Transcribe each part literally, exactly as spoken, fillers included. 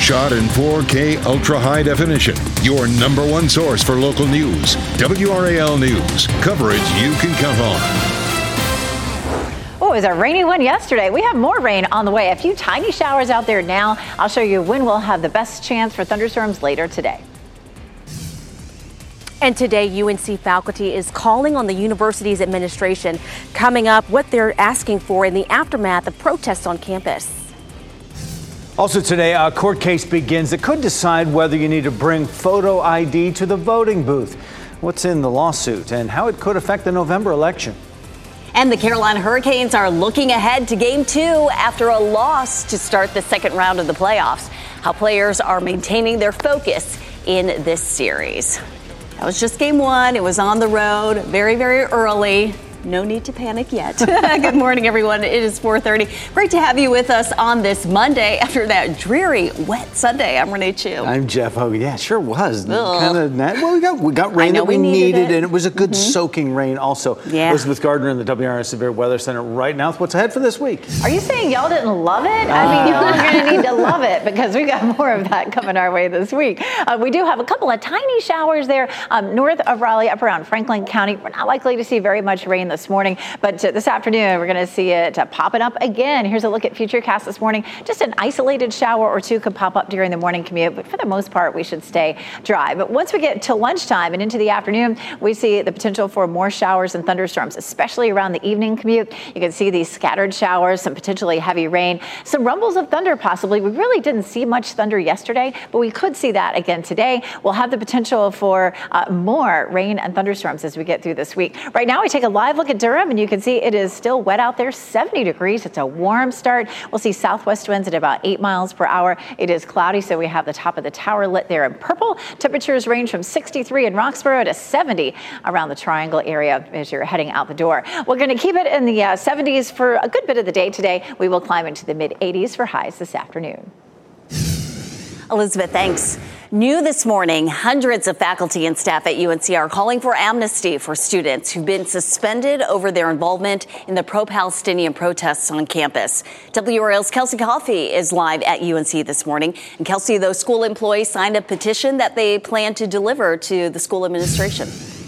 shot in four K ultra high definition. Your number one source for local news. W R A L News. Coverage you can count on. Oh, it was a rainy one yesterday. We have more rain on the way. A few tiny showers out there now. I'll show you when we'll have the best chance for thunderstorms later today. And today, U N C faculty is calling on the university's administration, coming up what they're asking for in the aftermath of protests on campus. Also today, a court case begins that could decide whether you need to bring photo I D to the voting booth. What's in the lawsuit and how it could affect the November election. And the Carolina Hurricanes are looking ahead to game two after a loss to start the second round of the playoffs. How players are maintaining their focus in this series. That was just game one. It was on the road, very, very early. No need to panic yet. Good morning, everyone. It is four thirty. Great to have you with us on this Monday after that dreary, wet Sunday. I'm Renee Chu. I'm Jeff Hogan. Yeah, it sure was. Kind of well, we got we got rain that we, we needed, needed it. and it was a good mm-hmm. soaking rain also. Yeah. Elizabeth Gardner in the W R S Severe Weather Center right now. What's ahead for this week? Are you saying y'all didn't love it? I mean, y'all are going to need to love it because we got more of that coming our way this week. Uh, we do have a couple of tiny showers there um, north of Raleigh, up around Franklin County. We're not likely to see very much rain this morning, but uh, this afternoon we're going to see it uh, popping up again. Here's a look at Futurecast this morning. Just an isolated shower or two could pop up during the morning commute, but for the most part, we should stay dry. But once we get to lunchtime and into the afternoon, we see the potential for more showers and thunderstorms, especially around the evening commute. You can see these scattered showers, some potentially heavy rain, some rumbles of thunder possibly. We really didn't see much thunder yesterday, but we could see that again today. We'll have the potential for uh, more rain and thunderstorms as we get through this week. Right now, we take a live look at Durham, and you can see it is still wet out there, seventy degrees. It's a warm start. We'll see southwest winds at about eight miles per hour. It is cloudy, so we have the top of the tower lit there in purple. Temperatures range from sixty-three in Roxborough to seventy around the Triangle area as you're heading out the door. We're going to keep it in the uh, seventies for a good bit of the day today. We will climb into the mid eighties for highs this afternoon. Elizabeth, thanks. New this morning, hundreds of faculty and staff at U N C are calling for amnesty for students who've been suspended over their involvement in the pro-Palestinian protests on campus. W R L's Kelsey Coffey is live at U N C this morning. And Kelsey, those school employees signed a petition that they plan to deliver to the school administration.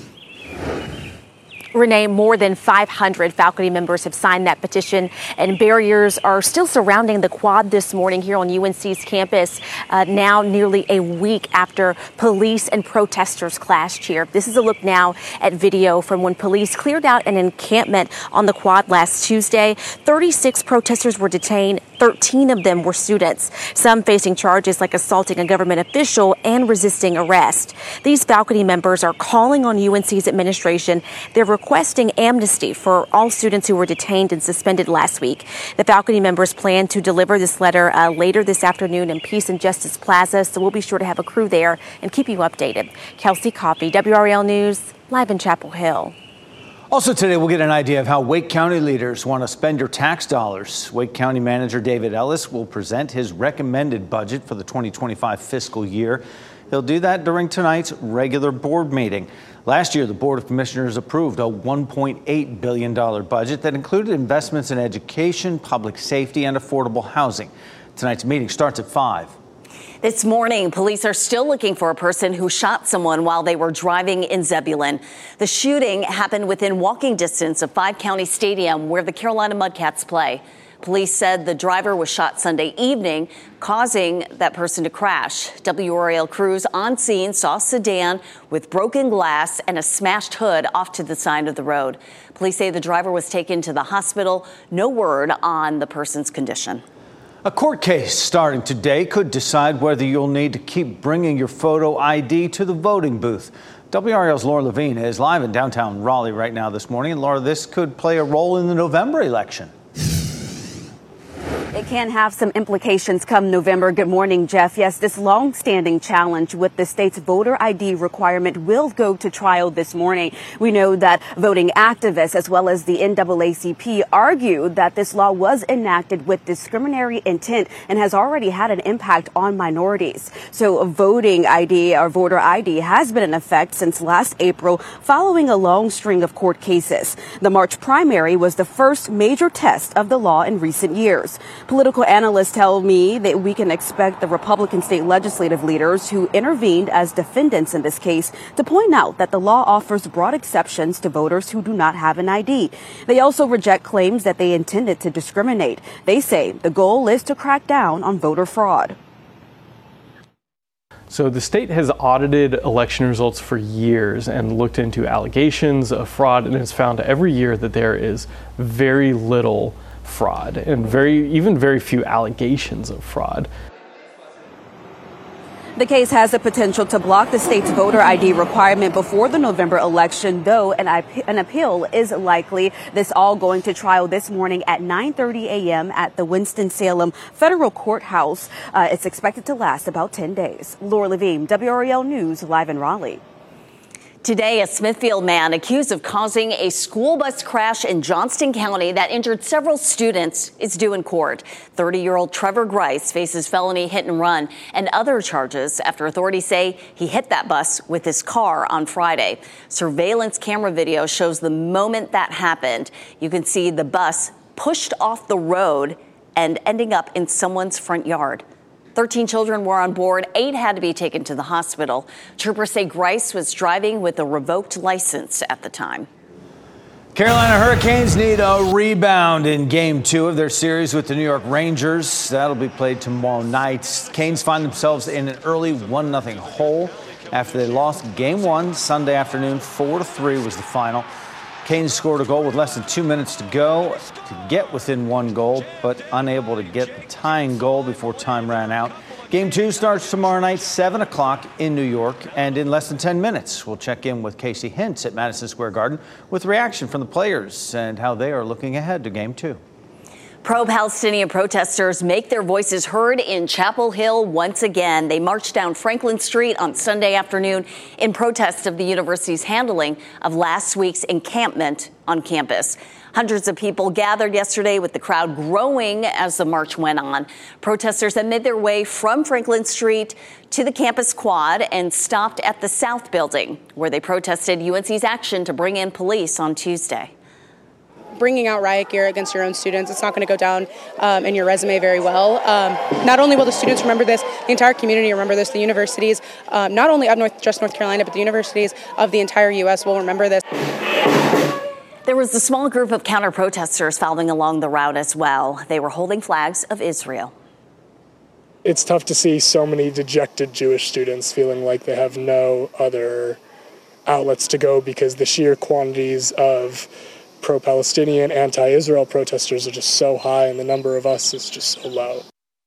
Renee, more than five hundred faculty members have signed that petition, and barriers are still surrounding the quad this morning here on U N C's campus, uh, now nearly a week after police and protesters clashed here. This is a look now at video from when police cleared out an encampment on the quad last Tuesday. thirty-six protesters were detained. thirteen of them were students, some facing charges like assaulting a government official and resisting arrest. These faculty members are calling on U N C's administration. They're requesting amnesty for all students who were detained and suspended last week. The faculty members plan to deliver this letter uh, later this afternoon in Peace and Justice Plaza, so we'll be sure to have a crew there and keep you updated. Kelsey Coffey, W R A L News, live in Chapel Hill. Also today, we'll get an idea of how Wake County leaders want to spend your tax dollars. Wake County Manager David Ellis will present his recommended budget for the twenty twenty-five fiscal year. He'll do that during tonight's regular board meeting. Last year, the Board of Commissioners approved a one point eight billion dollars budget that included investments in education, public safety, and affordable housing. Tonight's meeting starts at five. This morning, police are still looking for a person who shot someone while they were driving in Zebulon. The shooting happened within walking distance of Five County Stadium, where the Carolina Mudcats play. Police said the driver was shot Sunday evening, causing that person to crash. W R A L crews on scene saw a sedan with broken glass and a smashed hood off to the side of the road. Police say the driver was taken to the hospital. No word on the person's condition. A court case starting today could decide whether you'll need to keep bringing your photo I D to the voting booth. W R A L's Laura Levine is live in downtown Raleigh right now this morning. And Laura, this could play a role in the November election. It can have some implications come November. Good morning, Jeff. Yes, this long-standing challenge with the state's voter I D requirement will go to trial this morning. We know that voting activists as well as the N double A C P argued that this law was enacted with discriminatory intent and has already had an impact on minorities. So a voting I D or voter I D has been in effect since last April following a long string of court cases. The March primary was the first major test of the law in recent years. Political analysts tell me that we can expect the Republican state legislative leaders who intervened as defendants in this case to point out that the law offers broad exceptions to voters who do not have an I D. They also reject claims that they intended to discriminate. They say the goal is to crack down on voter fraud. So the state has audited election results for years and looked into allegations of fraud, and has found every year that there is very little fraud and very, even very few allegations of fraud. The case has the potential to block the state's voter I D requirement before the November election, though an, an appeal is likely. This all going to trial this morning at nine thirty a.m. at the Winston-Salem Federal Courthouse. Uh, it's expected to last about ten days. Laura Levine, W R A L News, live in Raleigh. Today, a Smithfield man accused of causing a school bus crash in Johnston County that injured several students is due in court. thirty-year-old Trevor Grice faces felony hit and run and other charges after authorities say he hit that bus with his car on Friday. Surveillance camera video shows the moment that happened. You can see the bus pushed off the road and ending up in someone's front yard. thirteen children were on board. Eight had to be taken to the hospital. Troopers say Grice was driving with a revoked license at the time. Carolina Hurricanes need a rebound in game two of their series with the New York Rangers. That'll be played tomorrow night. Canes find themselves in an early one nothing hole after they lost game one Sunday afternoon. four to three was the final. Canes scored a goal with less than two minutes to go to get within one goal, but unable to get the tying goal before time ran out. Game two starts tomorrow night, seven o'clock in New York, and in less than ten minutes, we'll check in with Casey Hintz at Madison Square Garden with reaction from the players and how they are looking ahead to game two. Pro-Palestinian protesters make their voices heard in Chapel Hill once again. They marched down Franklin Street on Sunday afternoon in protest of the university's handling of last week's encampment on campus. Hundreds of people gathered yesterday, with the crowd growing as the march went on. Protesters then made their way from Franklin Street to the campus quad and stopped at the South Building, where they protested U N C's action to bring in police on Tuesday. Bringing out riot gear against your own students, it's not going to go down um, in your resume very well. Um, not only will the students remember this, the entire community remember this, the universities, um, not only of North, just North Carolina, but the universities of the entire U S will remember this. There was a small group of counter-protesters following along the route as well. They were holding flags of Israel. It's tough to see so many dejected Jewish students feeling like they have no other outlets to go because the sheer quantities of pro-Palestinian, anti-Israel protesters are just so high, and the number of us is just so low.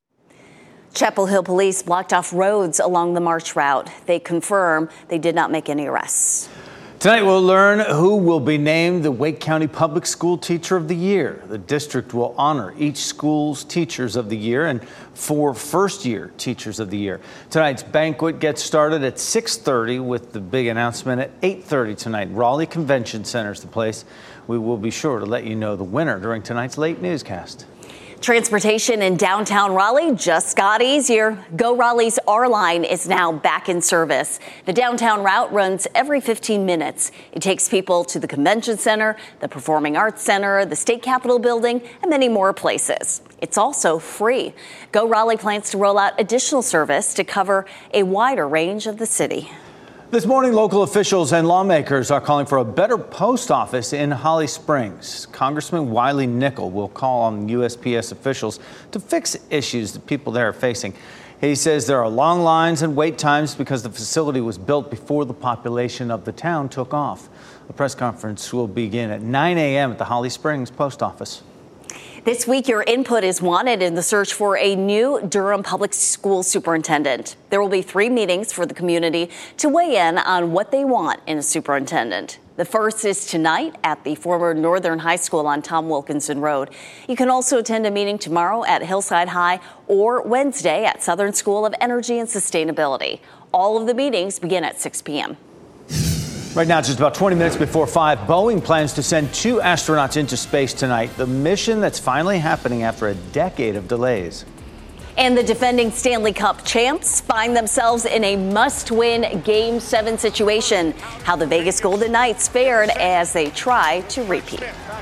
Chapel Hill police blocked off roads along the march route. They confirm they did not make any arrests. Tonight we'll learn who will be named the Wake County Public School Teacher of the Year. The district will honor each school's Teachers of the Year and four first-year Teachers of the Year. Tonight's banquet gets started at six thirty with the big announcement at eight thirty tonight. Raleigh Convention Center is the place. We will be sure to let you know the winner during tonight's late newscast. Transportation in downtown Raleigh just got easier. Go Raleigh's R-Line is now back in service. The downtown route runs every fifteen minutes. It takes people to the Convention Center, the Performing Arts Center, the State Capitol Building, and many more places. It's also free. Go Raleigh plans to roll out additional service to cover a wider range of the city. This morning, local officials and lawmakers are calling for a better post office in Holly Springs. Congressman Wiley Nickel will call on U S P S officials to fix issues that people there are facing. He says there are long lines and wait times because the facility was built before the population of the town took off. A press conference will begin at nine a.m. at the Holly Springs post office. This week, your input is wanted in the search for a new Durham Public School superintendent. There will be three meetings for the community to weigh in on what they want in a superintendent. The first is tonight at the former Northern High School on Tom Wilkinson Road. You can also attend a meeting tomorrow at Hillside High or Wednesday at Southern School of Energy and Sustainability. All of the meetings begin at six p.m. Right now, just about twenty minutes before five, Boeing plans to send two astronauts into space tonight. The mission that's finally happening after a decade of delays. And the defending Stanley Cup champs find themselves in a must-win Game seven situation. How the Vegas Golden Knights fared as they try to repeat.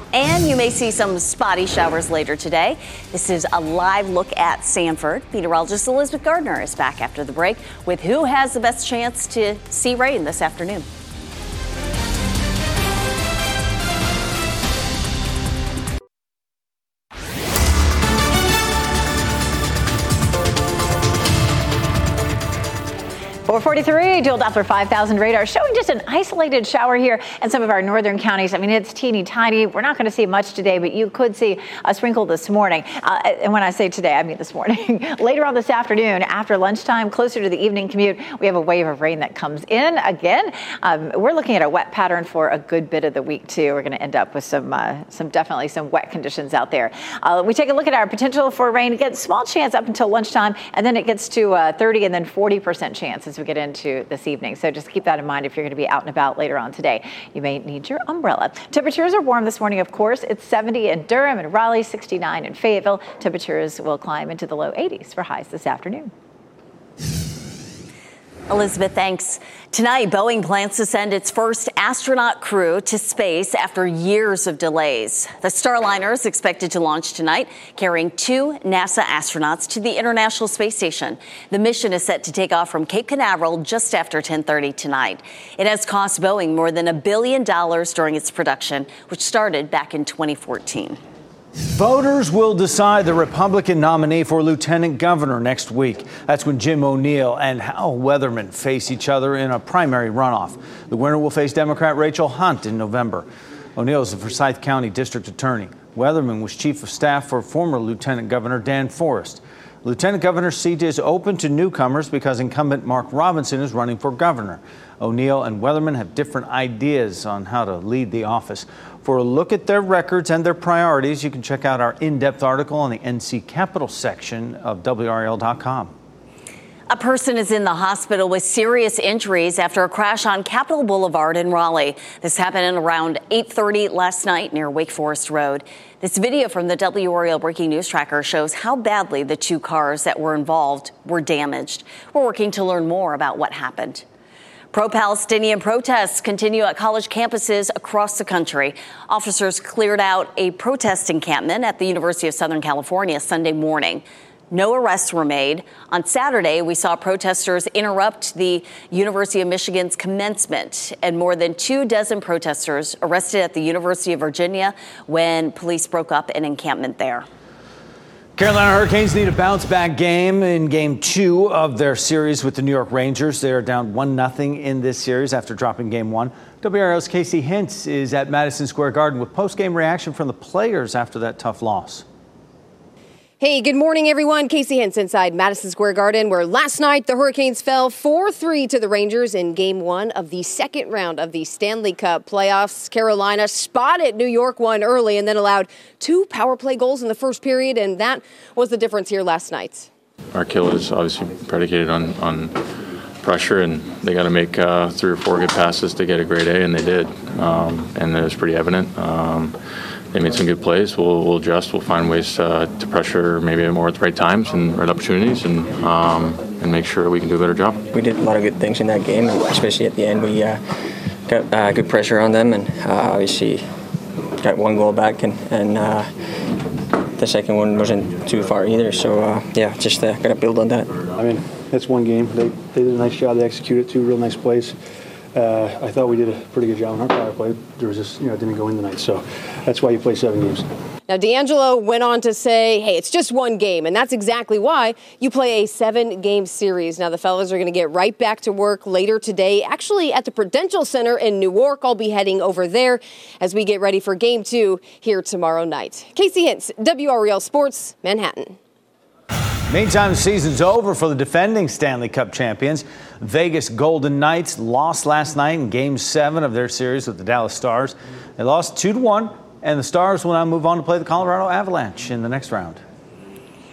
And you may see some spotty showers later today. This is a live look at Sanford. Meteorologist Elizabeth Gardner is back after the break with who has the best chance to see rain this afternoon. four forty-three, dual Doppler five thousand radar showing just an isolated shower here in some of our northern counties. I mean, it's teeny tiny. We're not going to see much today, but you could see a sprinkle this morning. Uh, and when I say today, I mean this morning. Later on this afternoon, after lunchtime, closer to the evening commute, we have a wave of rain that comes in again. Um, we're looking at a wet pattern for a good bit of the week, too. We're going to end up with some, uh, some definitely some wet conditions out there. Uh, we take a look at our potential for rain. Again, small chance up until lunchtime, and then it gets to uh, thirty and then forty percent chance as we get into this evening. So just keep that in mind if you're going to be out and about later on today. You may need your umbrella. Temperatures are warm this morning, of course. It's seventy in Durham and Raleigh, sixty-nine in Fayetteville. Temperatures will climb into the low eighties for highs this afternoon. Elizabeth, thanks. Tonight, Boeing plans to send its first astronaut crew to space after years of delays. The Starliner is expected to launch tonight, carrying two NASA astronauts to the International Space Station. The mission is set to take off from Cape Canaveral just after ten thirty tonight. It has cost Boeing more than a billion dollars during its production, which started back in twenty fourteen. Voters will decide the Republican nominee for lieutenant governor next week. That's when Jim O'Neill and Hal Weatherman face each other in a primary runoff. The winner will face Democrat Rachel Hunt in November. O'Neill is the Forsyth County District Attorney. Weatherman was chief of staff for former Lieutenant Governor Dan Forrest. Lieutenant governor's seat is open to newcomers because incumbent Mark Robinson is running for governor. O'Neill and Weatherman have different ideas on how to lead the office. For a look at their records and their priorities, you can check out our in-depth article on the N C Capitol section of W R A L dot com. A person is in the hospital with serious injuries after a crash on Capitol Boulevard in Raleigh. This happened at around eight thirty last night near Wake Forest Road. This video from the W R A L Breaking News Tracker shows how badly the two cars that were involved were damaged. We're working to learn more about what happened. Pro-Palestinian protests continue at college campuses across the country. Officers cleared out a protest encampment at the University of Southern California Sunday morning. No arrests were made. On Saturday, we saw protesters interrupt the University of Michigan's commencement, and more than two dozen protesters arrested at the University of Virginia when police broke up an encampment there. Carolina Hurricanes need a bounce-back game in game two of their series with the New York Rangers. They are down one nothing in this series after dropping game one. W R A L's Casey Hintz is at Madison Square Garden with post-game reaction from the players after that tough loss. Hey, good morning, everyone. Casey Hintz inside Madison Square Garden, where last night the Hurricanes fell four three to the Rangers in game one of the second round of the Stanley Cup playoffs. Carolina spotted New York one early and then allowed two power play goals in the first period, and that was the difference here last night. Our kill is obviously predicated on, on pressure, and they got to make uh, three or four good passes to get a grade A, and they did, um, and it was pretty evident. Um, They made some good plays. We'll, we'll adjust. We'll find ways uh, to pressure maybe more at the right times and right opportunities, and um, and make sure we can do a better job. We did a lot of good things in that game, especially at the end. We uh, got uh, good pressure on them, and uh, obviously got one goal back, and, and uh, the second one wasn't too far either. So uh, yeah, just uh, got to build on that. I mean, it's one game. They they did a nice job. They executed two real nice plays. Uh, I thought we did a pretty good job on our power play. There was just, you know, it didn't go in tonight. So that's why you play seven games. Now, D'Angelo went on to say, hey, it's just one game. And that's exactly why you play a seven-game series. Now, the fellas are going to get right back to work later today, actually at the Prudential Center in Newark. I'll be heading over there as we get ready for game two here tomorrow night. Casey Hintz, W R A L Sports, Manhattan. Meantime, the season's over for the defending Stanley Cup champions. Vegas Golden Knights lost last night in Game seven of their series with the Dallas Stars. They lost two to one, and the Stars will now move on to play the Colorado Avalanche in the next round.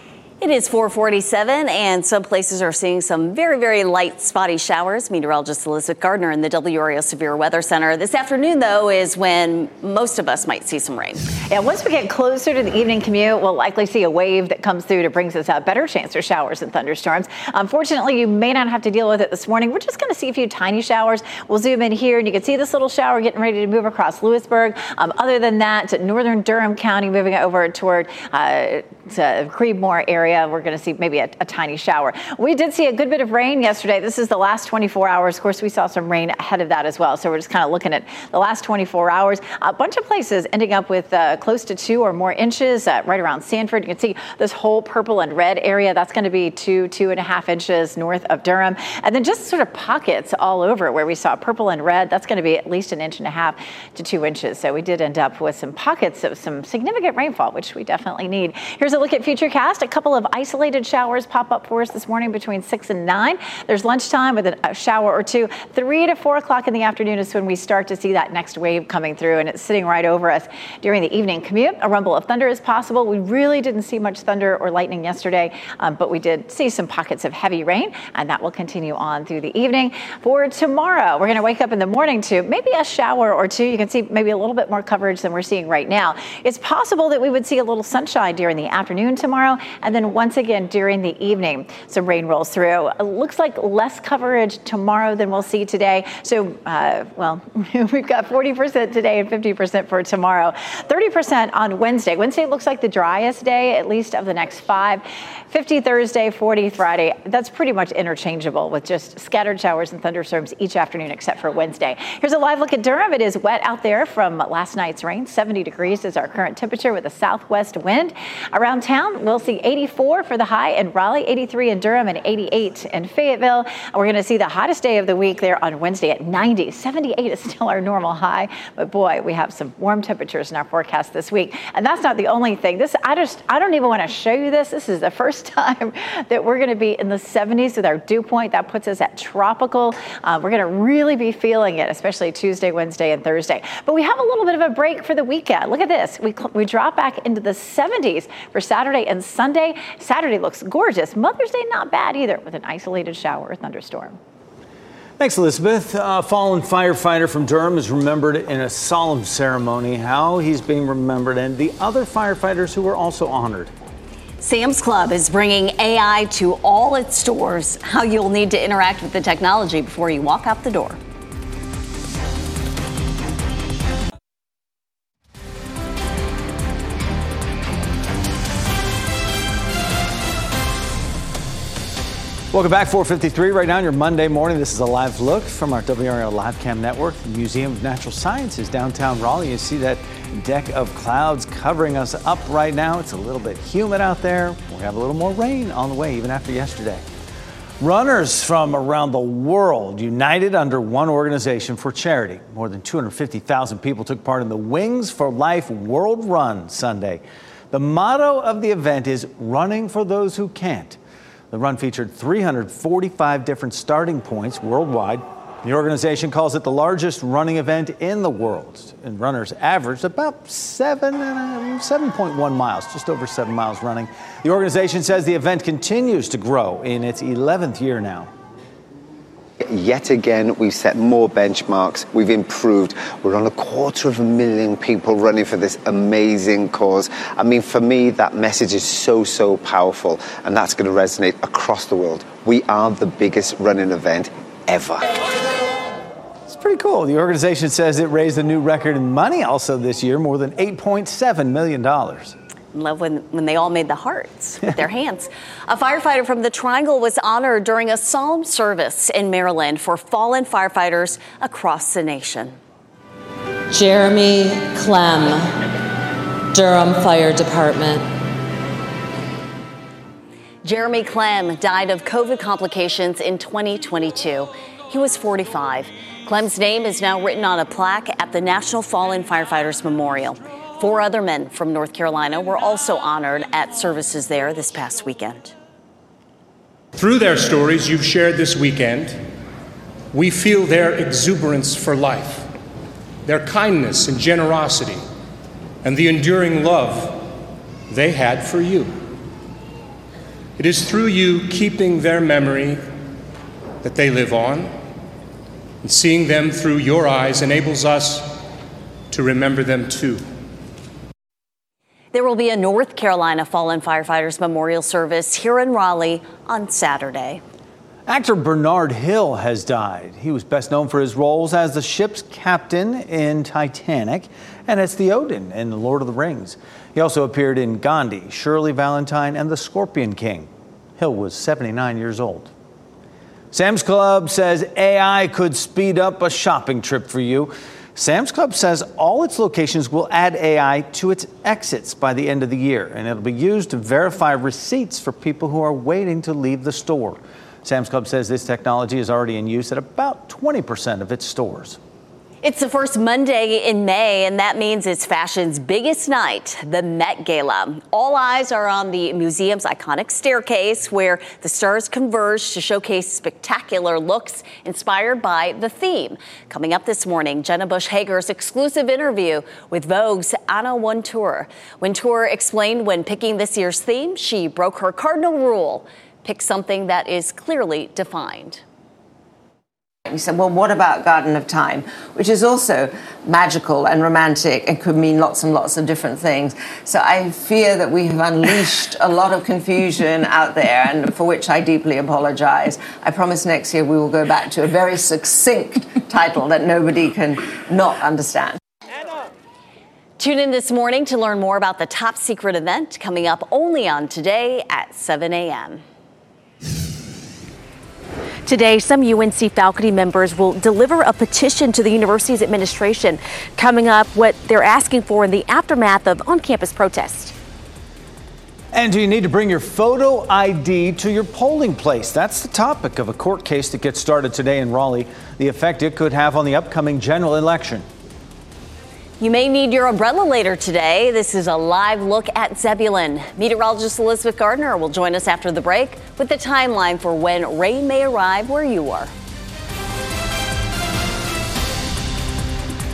It is four forty-seven, and some places are seeing some very, very light spotty showers. Meteorologist Elizabeth Gardner in the W R A L Severe Weather Center. This afternoon, though, is when most of us might see some rain. Yeah, once we get closer to the evening commute, we'll likely see a wave that comes through that brings us a better chance for showers and thunderstorms. Unfortunately, you may not have to deal with it this morning. We're just going to see a few tiny showers. We'll zoom in here, and you can see this little shower getting ready to move across Lewisburg. Um, other than that, northern Durham County moving over toward uh, to Creedmoor area. We're going to see maybe a, a tiny shower. We did see a good bit of rain yesterday. This is the last twenty-four hours. Of course, we saw some rain ahead of that as well. So we're just kind of looking at the last twenty-four hours. A bunch of places ending up with uh, close to two or more inches uh, right around Sanford. You can see this whole purple and red area. That's going to be two, two and a half inches north of Durham. And then just sort of pockets all over where we saw purple and red. That's going to be at least an inch and a half to two inches. So we did end up with some pockets of some significant rainfall, which we definitely need. Here's a look at Futurecast. A couple of isolated showers pop up for us this morning between six and nine. There's lunchtime with a shower or two. Three to four o'clock in the afternoon is when we start to see that next wave coming through, and it's sitting right over us during the evening commute. A rumble of thunder is possible. We really didn't see much thunder or lightning yesterday, um, but we did see some pockets of heavy rain, and that will continue on through the evening. For tomorrow, we're going to wake up in the morning to maybe a shower or two. You can see maybe a little bit more coverage than we're seeing right now. It's possible that we would see a little sunshine during the afternoon tomorrow, and then once again during the evening, some rain rolls through. It looks like less coverage tomorrow than we'll see today. So, uh, well, we've got forty percent today and fifty percent for tomorrow. thirty percent on Wednesday. Wednesday looks like the driest day, at least of the next five. fifty Thursday, forty Friday. That's pretty much interchangeable with just scattered showers and thunderstorms each afternoon except for Wednesday. Here's a live look at Durham. It is wet out there from last night's rain. seventy degrees is our current temperature with a southwest wind. Around town, we'll see eighty-four for the high in Raleigh, eighty-three in Durham, and eighty-eight in Fayetteville. We're going to see the hottest day of the week there on Wednesday at ninety. seventy-eight is still our normal high, but boy, we have some warm temperatures in our forecast this week. And that's not the only thing. This, I just, I don't even want to show you this. This is the first time that we're going to be in the seventies with our dew point. That puts us at tropical. Uh, we're going to really be feeling it, especially Tuesday, Wednesday, and Thursday. But we have a little bit of a break for the weekend. Look at this. We, we drop back into the seventies for Saturday and Sunday. Saturday looks gorgeous. Mother's Day, not bad either, with an isolated shower or thunderstorm. Thanks, Elizabeth. A fallen firefighter from Durham is remembered in a solemn ceremony. How he's being remembered, and the other firefighters who were also honored. Sam's Club is bringing A I to all its stores. How you'll need to interact with the technology before you walk out the door. Welcome back, four fifty-three right now on your Monday morning. This is a live look from our W R A L Live Cam Network, the Museum of Natural Sciences, downtown Raleigh. You see that deck of clouds covering us up right now. It's a little bit humid out there. We have a little more rain on the way, even after yesterday. Runners from around the world united under one organization for charity. More than two hundred fifty thousand people took part in the Wings for Life World Run Sunday. The motto of the event is running for those who can't. The run featured three hundred forty-five different starting points worldwide. The organization calls it the largest running event in the world, and runners averaged about seven and seven point one miles, just over seven miles running. The organization says the event continues to grow in its eleventh year now. Yet again, we've set more benchmarks. We've improved. We're on a quarter of a million people running for this amazing cause. I mean, for me, that message is so, so powerful, and that's going to resonate across the world. We are the biggest running event ever. It's pretty cool. The organization says it raised a new record in money also this year, more than eight point seven million dollars. Love when, when they all made the hearts with their hands. A firefighter from the Triangle was honored during a solemn service in Maryland for fallen firefighters across the nation. Jeremy Clem, Durham Fire Department. Jeremy Clem died of COVID complications in twenty twenty-two. He was forty-five. Clem's name is now written on a plaque at the National Fallen Firefighters Memorial. Four other men from North Carolina were also honored at services there this past weekend. Through their stories you've shared this weekend, we feel their exuberance for life, their kindness and generosity, and the enduring love they had for you. It is through you keeping their memory that they live on, and seeing them through your eyes enables us to remember them too. There will be a North Carolina Fallen Firefighters Memorial Service here in Raleigh on Saturday. Actor Bernard Hill has died. He was best known for his roles as the ship's captain in Titanic and as Theoden in The Lord of the Rings. He also appeared in Gandhi, Shirley Valentine, and The Scorpion King. Hill was seventy-nine years old. Sam's Club says A I could speed up a shopping trip for you. Sam's Club says all its locations will add A I to its exits by the end of the year, and it'll be used to verify receipts for people who are waiting to leave the store. Sam's Club says this technology is already in use at about twenty percent of its stores. It's the first Monday in May, and that means it's fashion's biggest night, the Met Gala. All eyes are on the museum's iconic staircase, where the stars converge to showcase spectacular looks inspired by the theme. Coming up this morning, Jenna Bush Hager's exclusive interview with Vogue's Anna Wintour. Wintour explained when picking this year's theme, she broke her cardinal rule: pick something that is clearly defined. You said, well, what about Garden of Time, which is also magical and romantic and could mean lots and lots of different things. So I fear that we have unleashed a lot of confusion out there, and for which I deeply apologize. I promise next year we will go back to a very succinct title that nobody can not understand. Tune in this morning to learn more about the top secret event coming up only on Today at seven a.m. Today, some U N C faculty members will deliver a petition to the university's administration. Coming up, what they're asking for in the aftermath of on-campus protests. And do you need to bring your photo I D to your polling place? That's the topic of a court case that gets started today in Raleigh, the effect it could have on the upcoming general election. You may need your umbrella later today. This is a live look at Zebulon. Meteorologist Elizabeth Gardner will join us after the break with the timeline for when rain may arrive where you are.